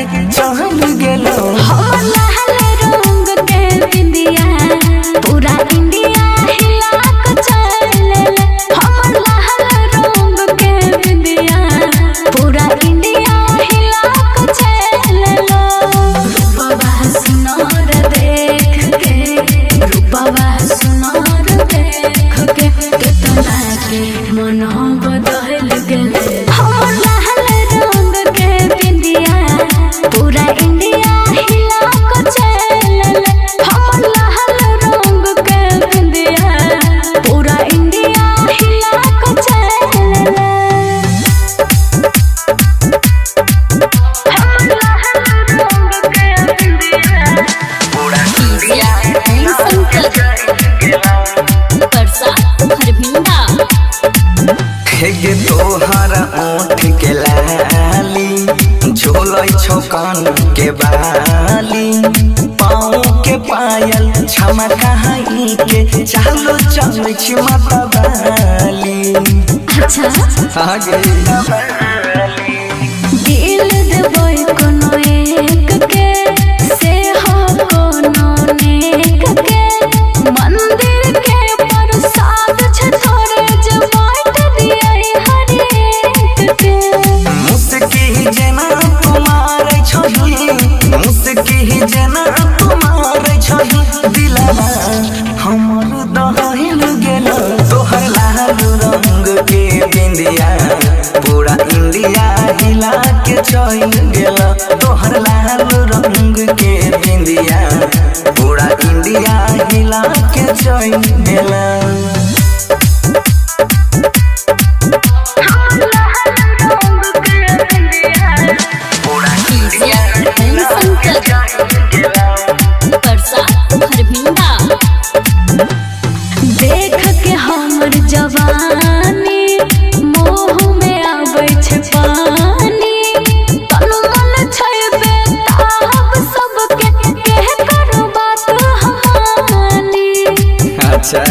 चल गेलो हमर लाल रंग के बिंदिया पूरा इंडिया हिला के चले हमर लाल रंग के बिंदिया पूरा इंडिया हिला के चले रूपवा सुनर देख के रूपवा सुनर देख के कितना के मन बदल गेले हमर लाल रंग के बिंदिया पूरा इंडिया हिला के चले हमर लाल रंग के बिंदिया पूरा इंडिया हिला के चले हमर लाल रंग के बिंदिया पूरा इंडिया परसा हरभिंडा हेगे तोहर ओठ के लाली झोलै छौ कान के बाली पाँव के पायल छमकाई के चालो चल छी माता बाली अच्छा आगे दिल देबै कोनो एक के से हो कोनो नेक के मंदिर के प्रसाद छ तोरे जे बाँट दियै हरेक के मुस्की जेना तुम्हारे छही मुस्की जेना तुम्हारे छही दिलवा हमर दहल गेलो तोहर लाल रंग के बिंदिया पूरा इंडिया हिला के चल गेलो तोहर लाल रंग के बिंदिया पूरा इंडिया हिला के चल गेलो पूरा इंडिया परसा हरभिंडा देख के हमर जवानी मोह में आबै छै पानी तन मन छै बेताब सबके कह करो बात हमानी अच्छा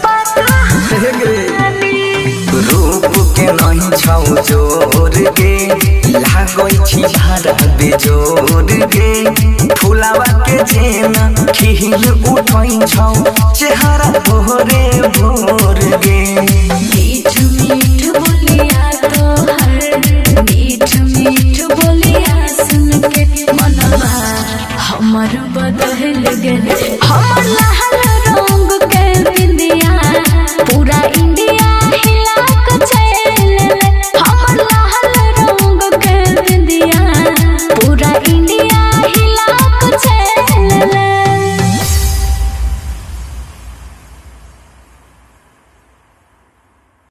रूप के नहीं छौ जोर के लागै छी भाड़ा बेजोर के फुलावा के जेना खिल उठै छौ चेहरा भोरे भोर गे